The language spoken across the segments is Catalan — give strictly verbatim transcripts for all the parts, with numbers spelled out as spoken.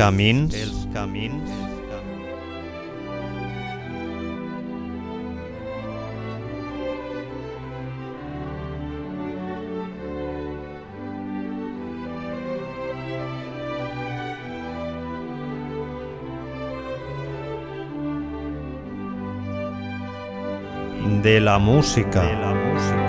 camins, els camins, de la música, de la música.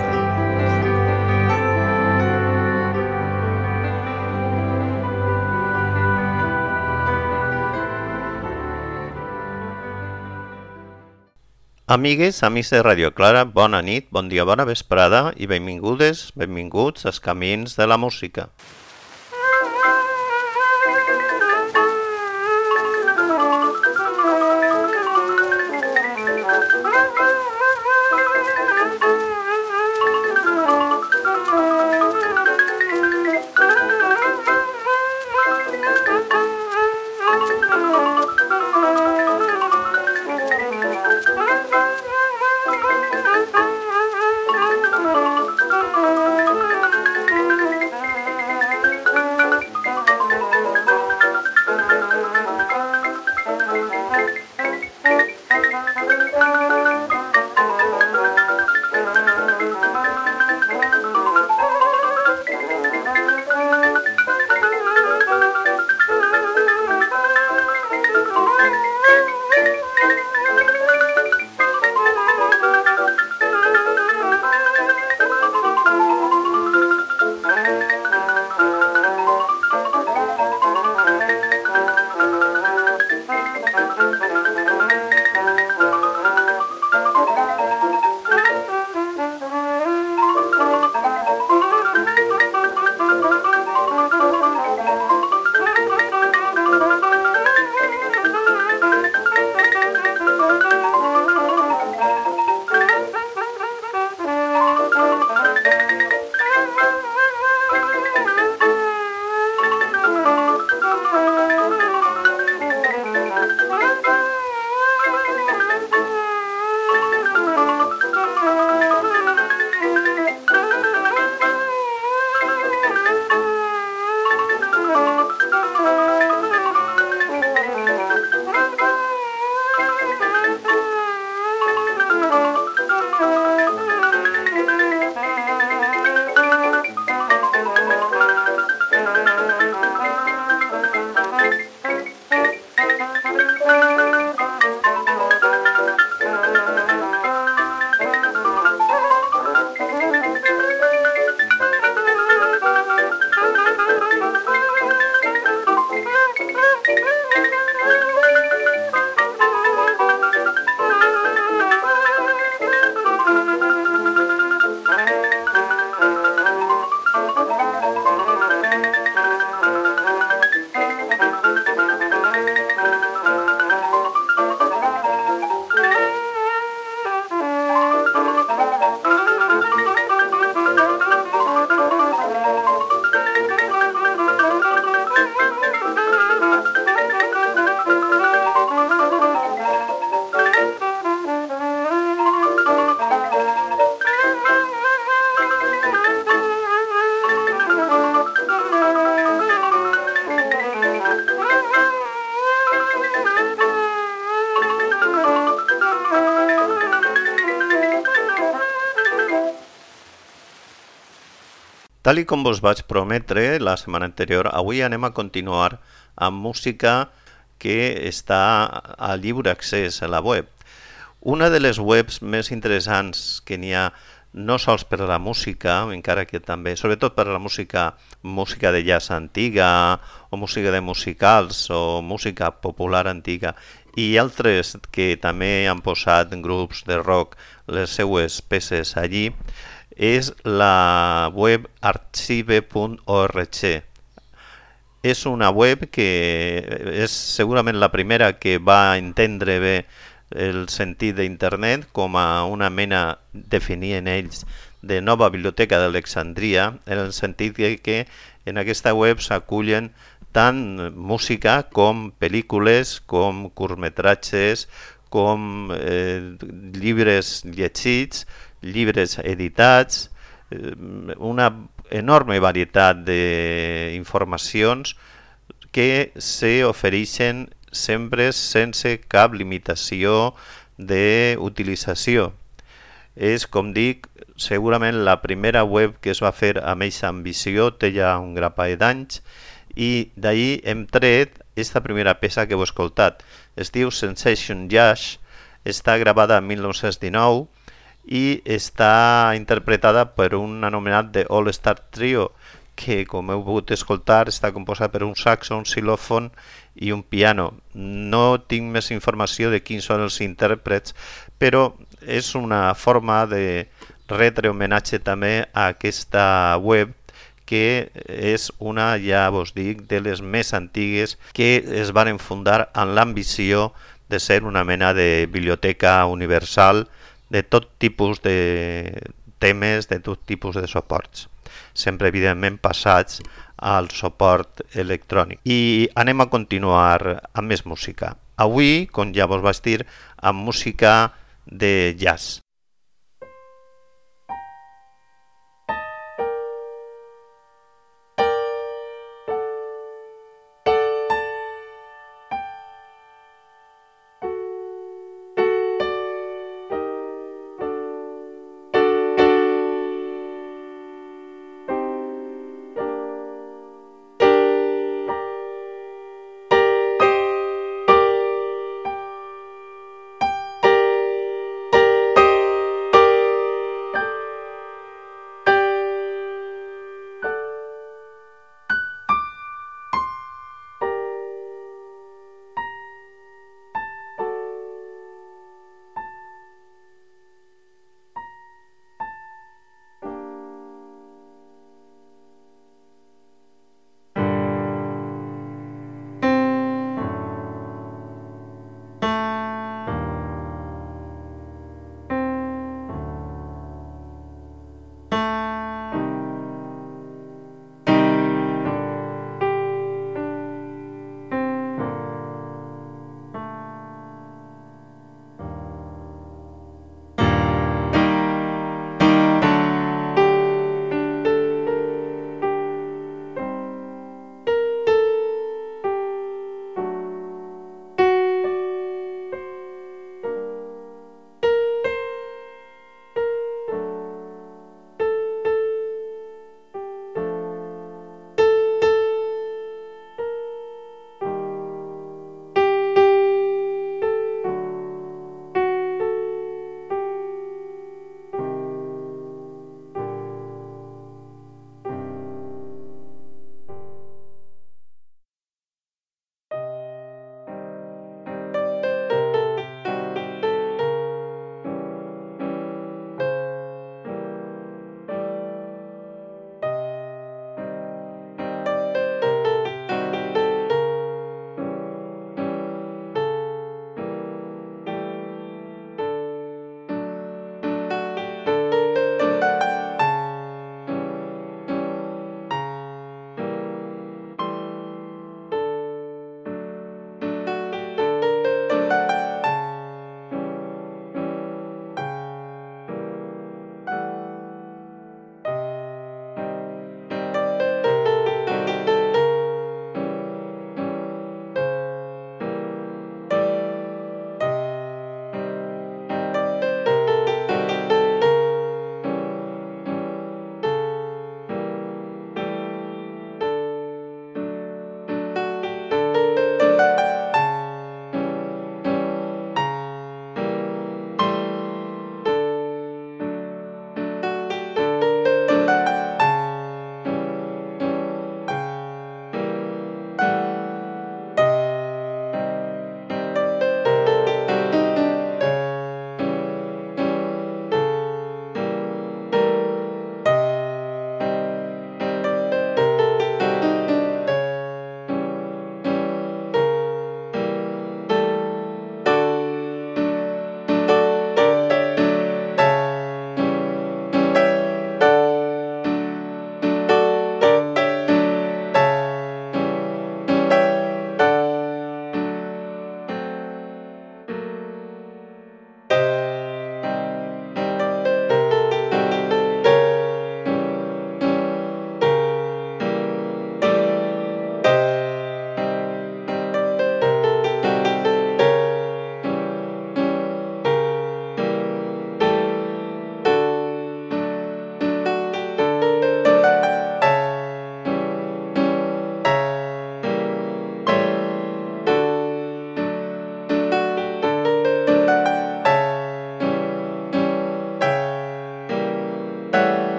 Amigues, amics de Radio Clara, bona nit, bon dia, bona vesprada i benvingudes, benvinguts als camins de la música. Tal i com vos vaig prometre la setmana anterior, avui anem a continuar amb música que està a lliure accés a la web. Una de les webs més interessants que n'hi ha, no sols per a la música, encara que també, sobretot per a la música, música de jazz antiga, o música de musicals, o música popular antiga, i altres que també han posat grups de rock les seues peces allí, és la web archive punt org. És una web que és segurament la primera que va entendre bé el sentit d'internet com a una mena, definien ells, de nova biblioteca d'Alexandria, en el sentit que en aquesta web s'acullen tant música com pel·lícules, com curtmetratges, com eh, llibres llegits, llibres editats, una enorme varietat d'informacions que s'ofereixen sempre sense cap limitació d'utilització. És, com dic, segurament la primera web que es va fer amb aquesta ambició, té ja un grapat d'anys, i d'ahir hem tret aquesta primera peça que heu escoltat. Es diu Sensation Jazz, està gravada en mil nou-cents dinou i està interpretada per un anomenat The All Star Trio, que, com heu pogut escoltar, està composat per un saxo, un xilòfon i un piano. No tinc més informació de quins són els intèrprets, però és una forma de retre homenatge també a aquesta web, que és una, ja vos dic, de les més antigues que es van fundar amb l'ambició de ser una mena de biblioteca universal de tot tipus de temes, de tot tipus de suports, sempre evidentment passats al suport electrònic. I anem a continuar amb més música. Avui, com ja vos vaig dir, amb música de jazz.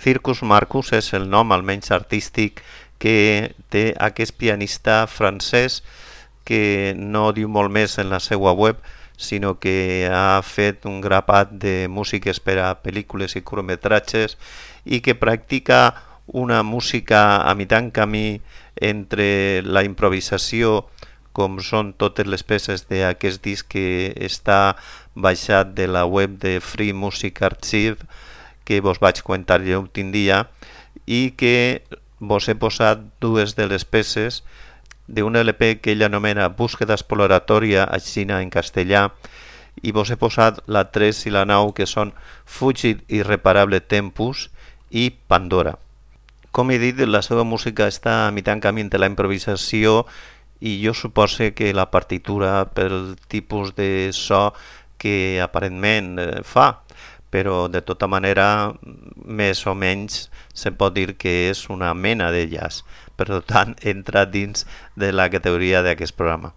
Circus Marcus és el nom, almenys artístic, que té aquest pianista francès que no diu molt més en la seva web, sinó que ha fet un grapat de músiques per a pel·lícules i curtmetratges i que practica una música a mitjan camí entre la improvisació, com són totes les peces d'aquest disc que està baixat de la web de Free Music Archive, que vos vaig comentar jo l'últim dia, i que vos he posat dues de les peces d'un L P que ell anomena Búsqueda exploratòria, així en castellà, i vos he posat la tres i la nou, que són Fugit irreparable tempus i Pandora. Com he dit, la seva música està a mitjan camí entre la improvisació i jo suposo que la partitura pel tipus de so que aparentment fa, però de tota manera més o menys se pot dir que és una mena de jazz. Per tant, entra dins de la categoria d'aquest programa.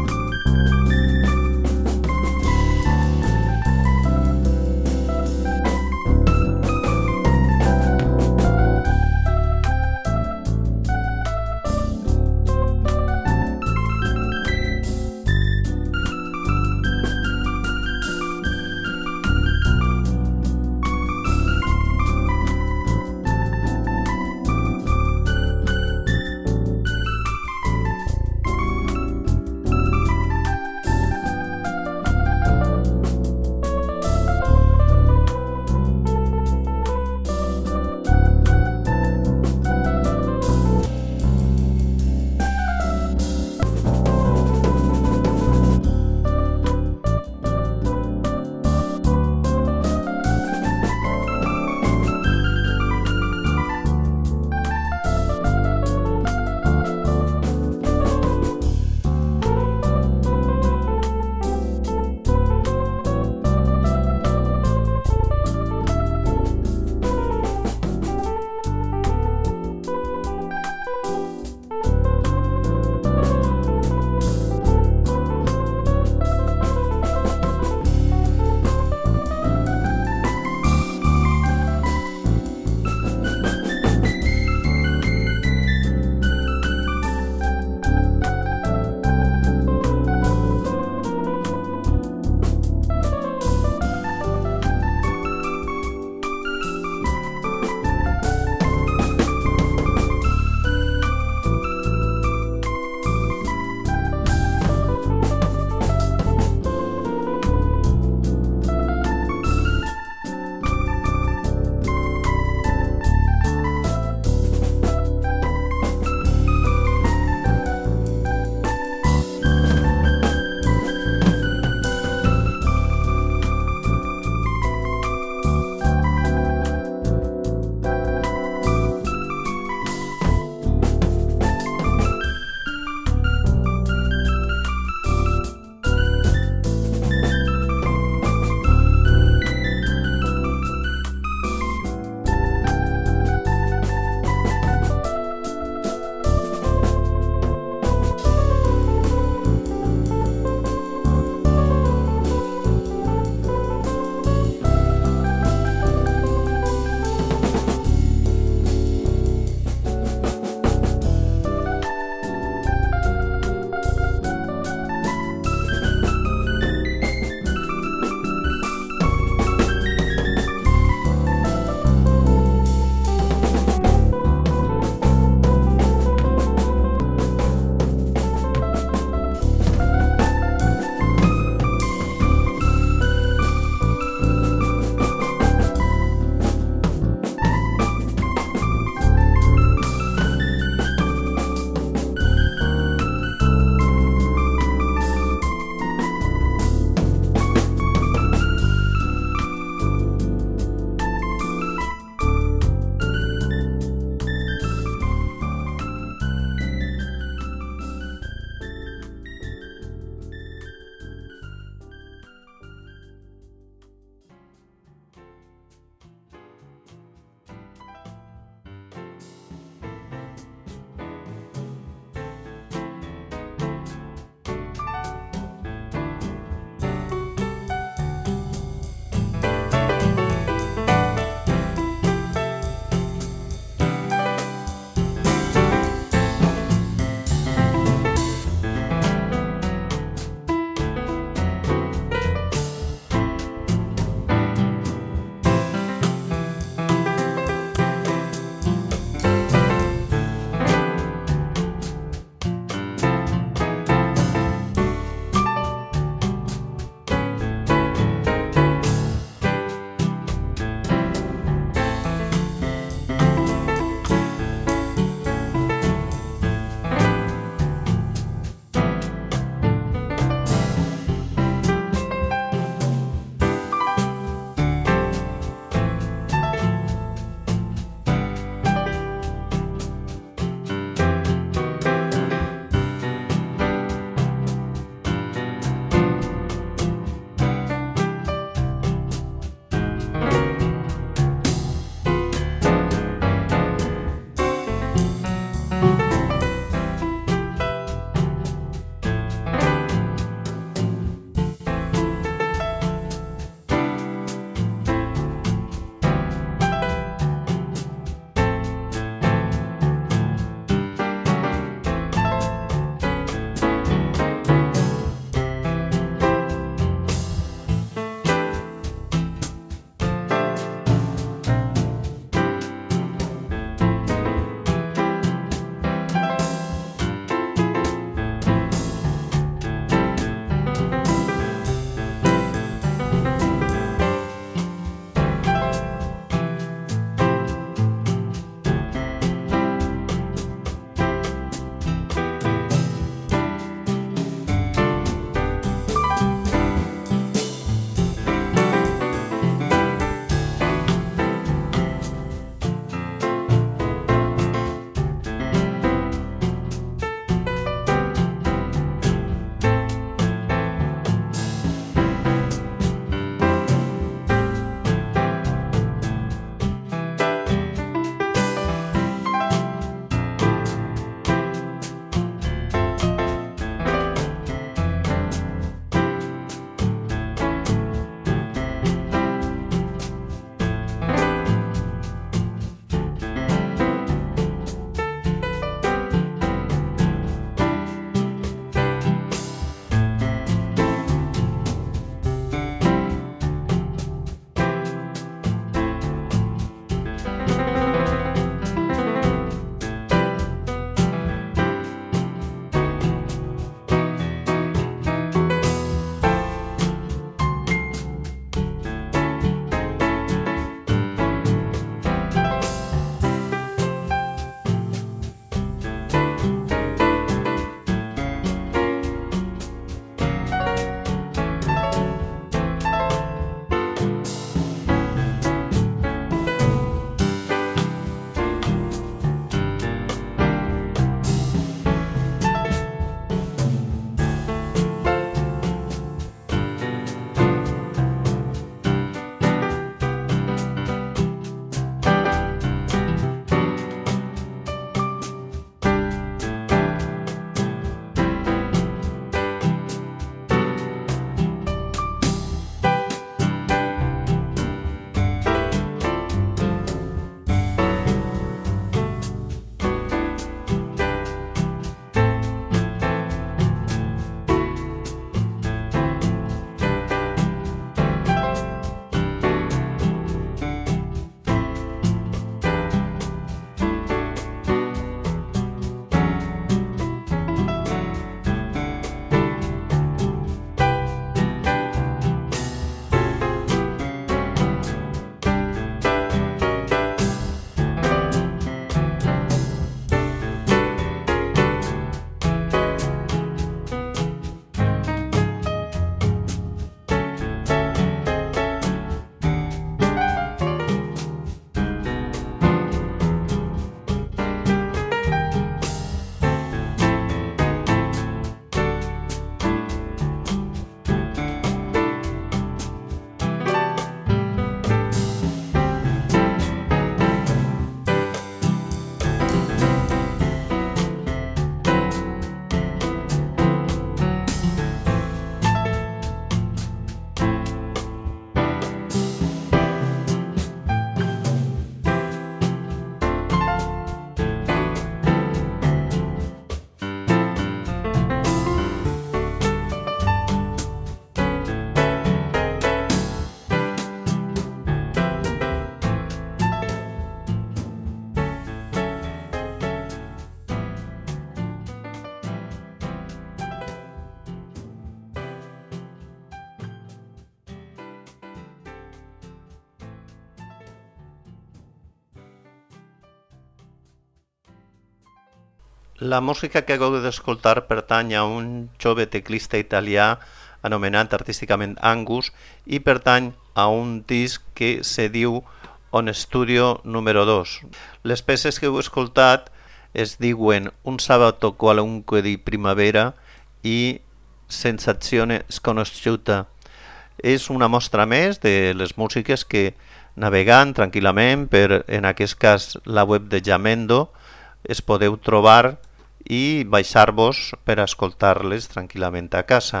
La música que acabo d'escoltar pertany a un jove teclista italià anomenat artísticament Angus i pertany a un disc que se diu On Studio número dos. Les peces que heu escoltat es diuen Un sabato qualunque di primavera i Sensazione sconosciuta. És una mostra més de les músiques que, navegant tranquil·lament per, en aquest cas, la web de Jamendo, es podeu trobar i baixar-vos per escoltar-les tranquil·lament a casa.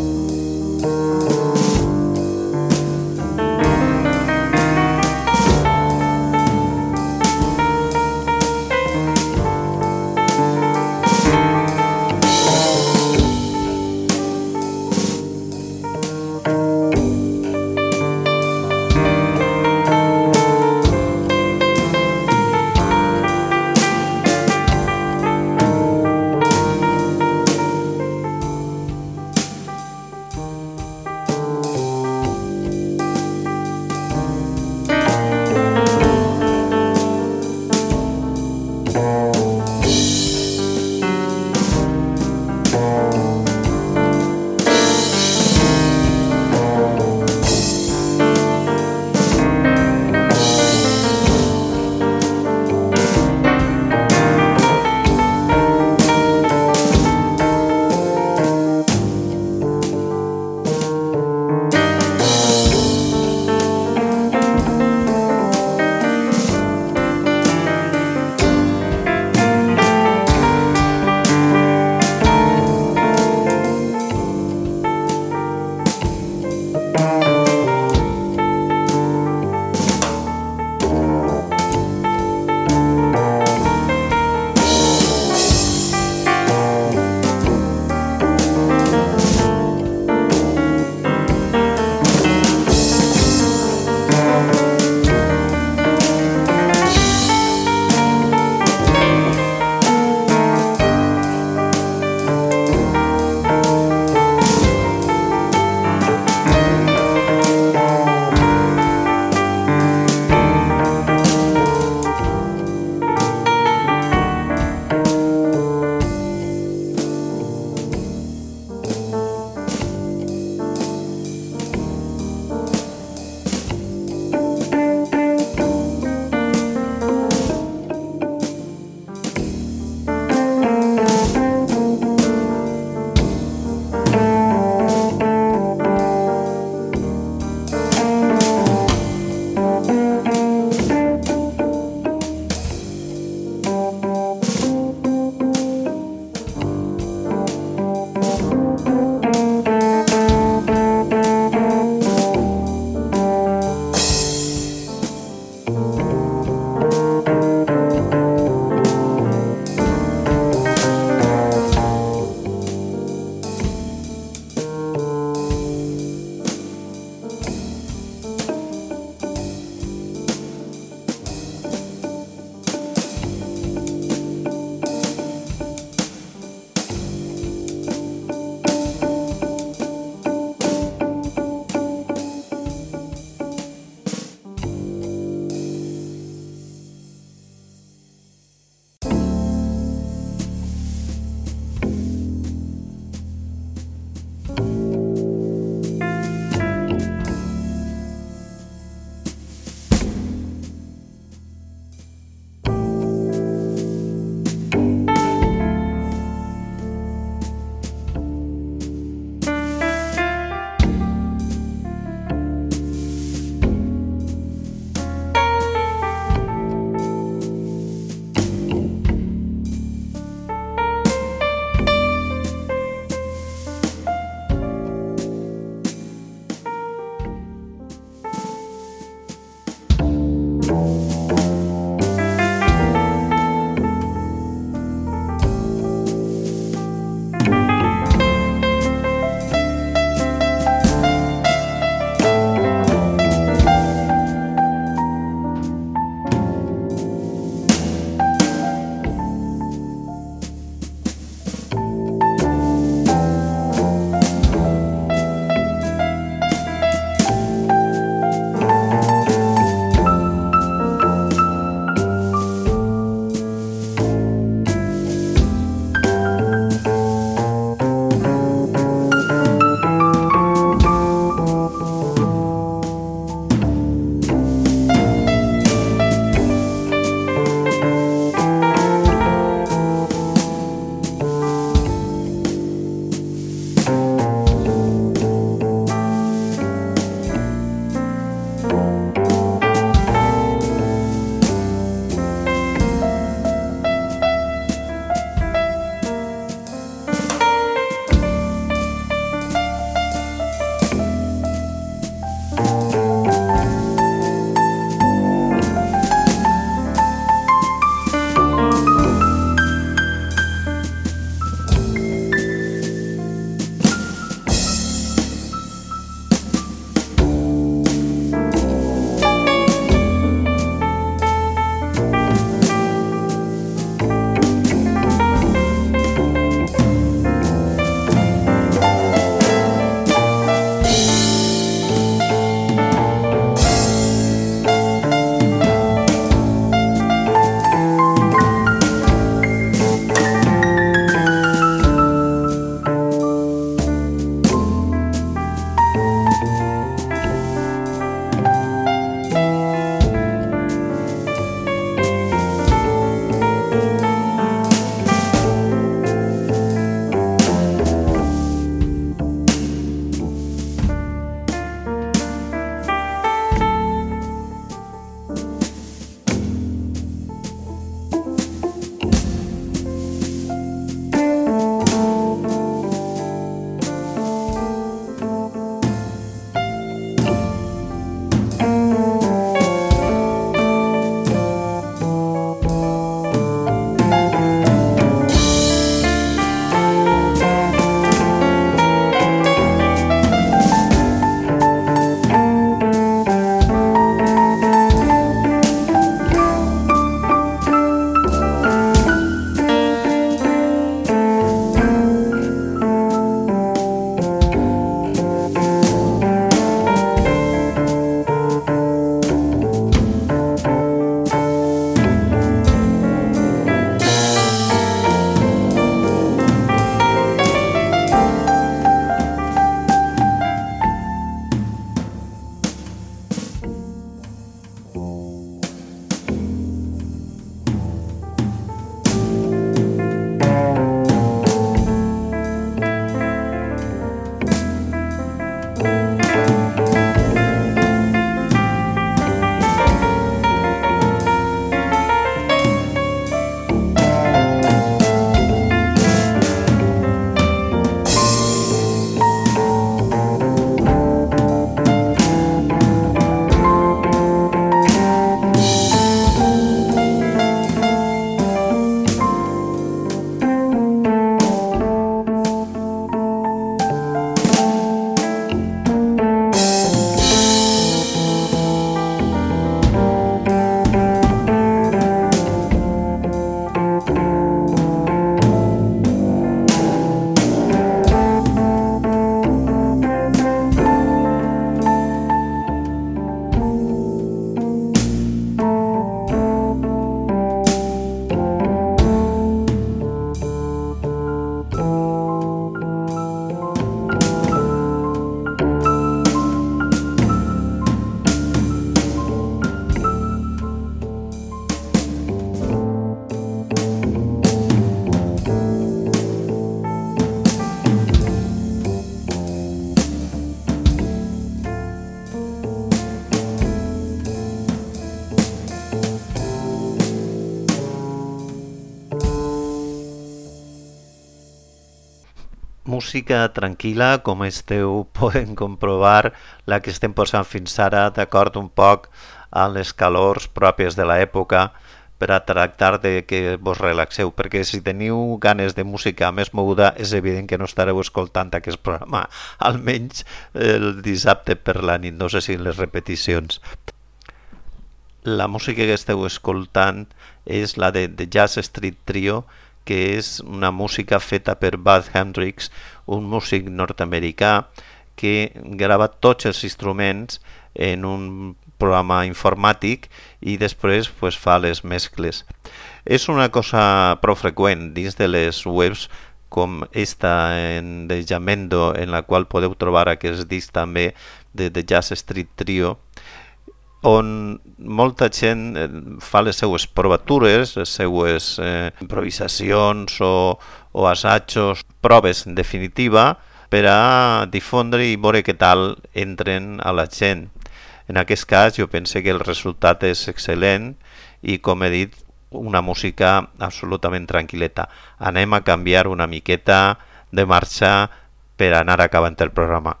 Música tranquil·la, com esteu podent comprovar, la que estem posant fins ara, d'acord un poc a les calors pròpies de l'època, per a tractar de que vos relaxeu, perquè si teniu ganes de música més moguda és evident que no estareu escoltant aquest programa, almenys el dissabte per la nit, no sé si les repeticions. La música que esteu escoltant és la de The Jazz Street Trio, que és una música feta per Bud Hendricks, un músic nord-americà que grava tots els instruments en un programa informàtic i després pues, fa les mescles. És una cosa prou freqüent dins de les webs com esta en de Jamendo, en la qual podeu trobar aquest disc també de The Jazz Street Trio, on molta gent fa les seues provatures, les seues eh, improvisacions o, o assajos, proves en definitiva, per a difondre i veure què tal entren a la gent. En aquest cas jo pense que el resultat és excel·lent i, com he dit, una música absolutament tranquil·leta. Anem a canviar una miqueta de marxa per anar acabant el programa.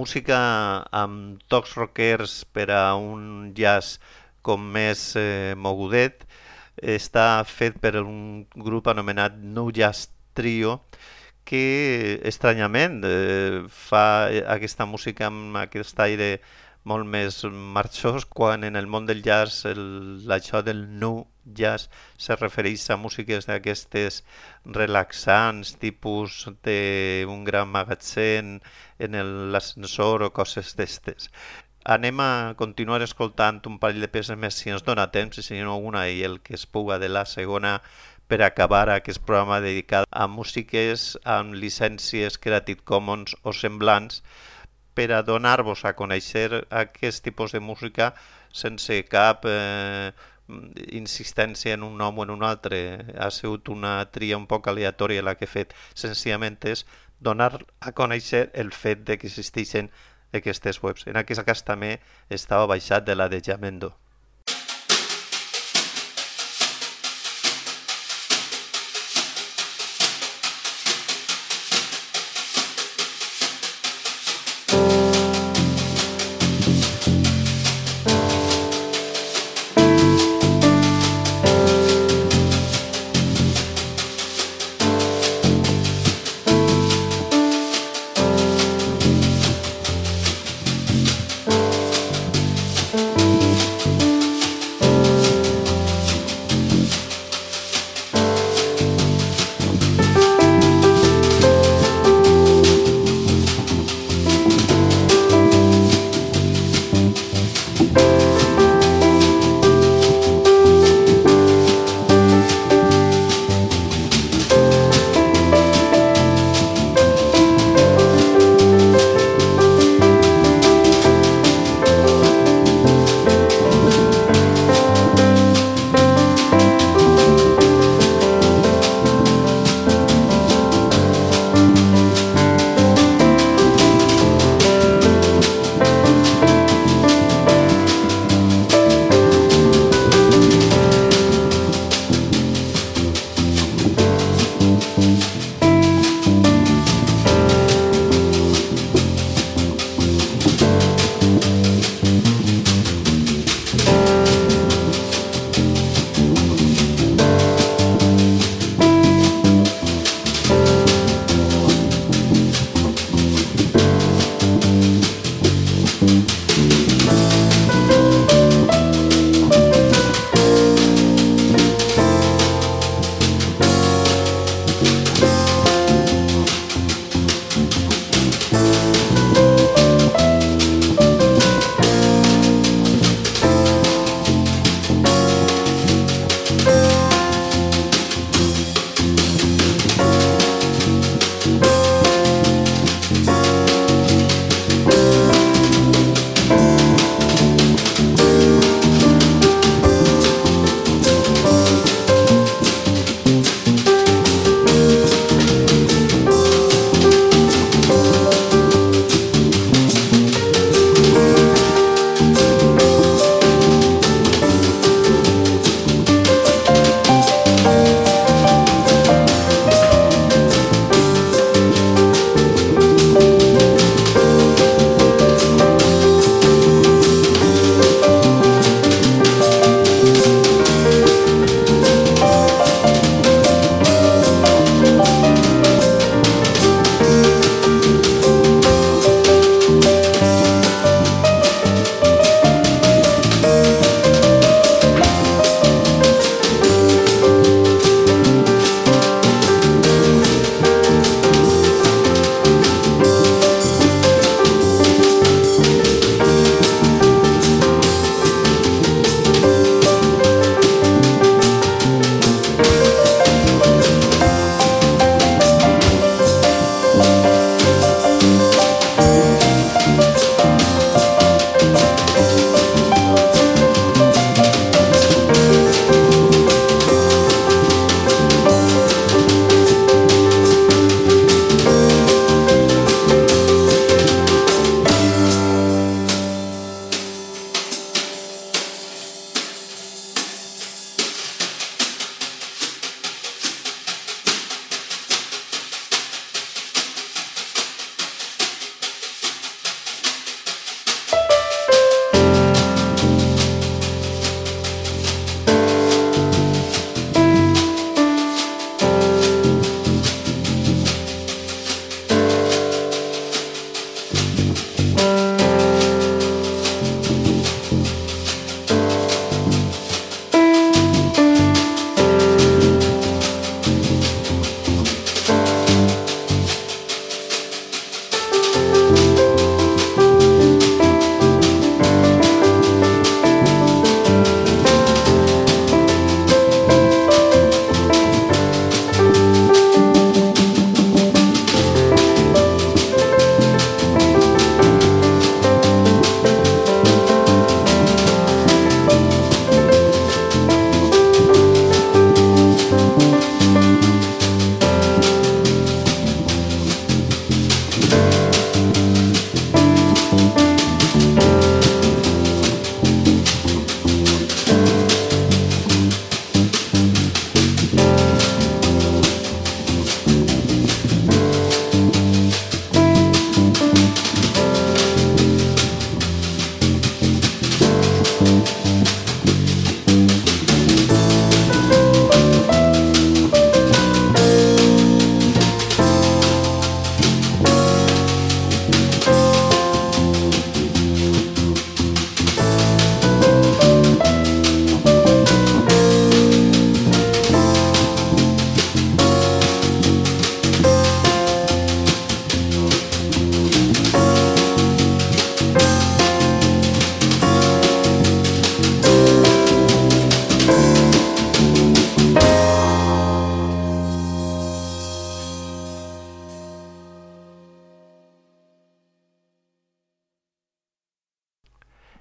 música amb tocs rockers per a un jazz com més eh, mogudet està fet per un grup anomenat Nu Jazz Trio, que estranyament eh, fa aquesta música amb aquest aire molt més marxós, quan en el món del jazz el, això del nu jazz se refereix a músiques d'aquestes relaxants, tipus d'un gran magatzem en l'ascensor o coses d'estes. Anem a continuar escoltant un parell de peces més si ens dona temps, i si no una i el que es puga de la segona, per acabar aquest programa dedicat a músiques amb llicències Creative Commons o semblants, per a donar-vos a conèixer aquest tipus de música sense cap eh, insistència en un nom o en un altre. Ha sigut una tria un poc aleatòria la que he fet. Senzillament és donar a conèixer el fet de que existeixen aquestes webs. En aquest cas també estava baixat de la de Jamendo. Thank you.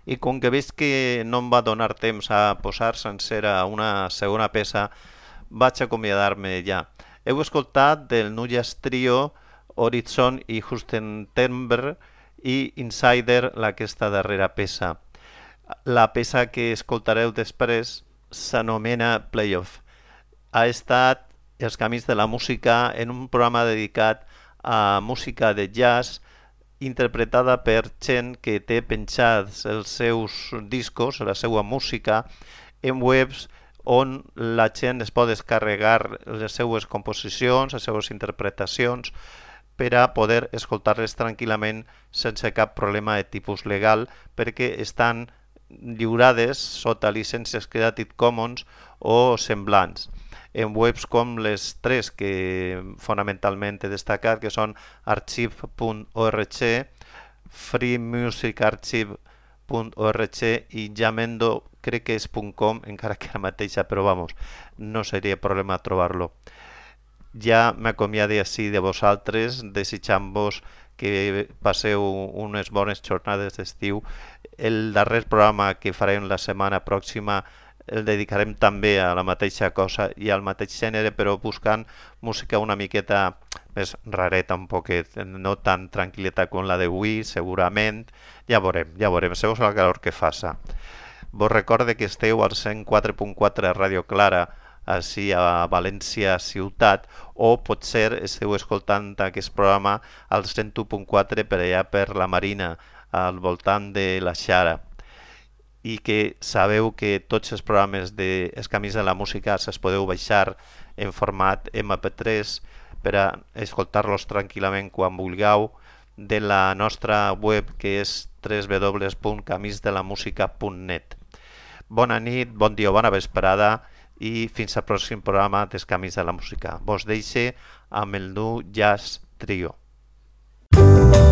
i com que veig que no em va donar temps a posar sencera una segona peça, vaig acomiadar-me ja. Heu escoltat del Nu Jazz Trio, Horizon i Hustentember i Insider, aquesta darrera peça. La peça que escoltareu després s'anomena Playoff. Ha estat Els camins de la música en un programa dedicat a música de jazz interpretada per gent que té penjats els seus discos, la seva música, en webs on la gent es pot descarregar les seues composicions, les seues interpretacions, per a poder escoltar-les tranquil·lament sense cap problema de tipus legal, perquè estan lliurades sota llicències Creative Commons o semblants, en webs com les tres que fonamentalment he destacat, que són archive punt org, free music archive punt org i jamendo, crec que és .com, encara que la mateixa, però vamos, no seria problema trobar-lo. Ja m'acomiade així de vosaltres, desitjant-vos que passeu unes bones jornades d'estiu. El darrer programa que farem la setmana pròxima el dedicarem també a la mateixa cosa i al mateix gènere, però buscant música una miqueta més rareta, un poquet, no tan tranquil·leta com la d'avui, segurament. Ja veurem, ja veurem, segons el calor que faça. Vos recorde que esteu al cent quatre punt quatre Ràdio Clara, així a València ciutat, o potser esteu escoltant aquest programa al cent u punt quatre per allà per la Marina, al voltant de la Xara. I que sabeu que tots els programes de Els camins de la música se'ls podeu baixar en format eme pe tres per a escoltar-los tranquil·lament quan vulgueu de la nostra web, que és w w w punt camins de la música punt net. Bona nit, bon dia o bona vesprada i fins al pròxim programa dels Camins de la Música. Vos deixe amb el Nu Jazz Trio.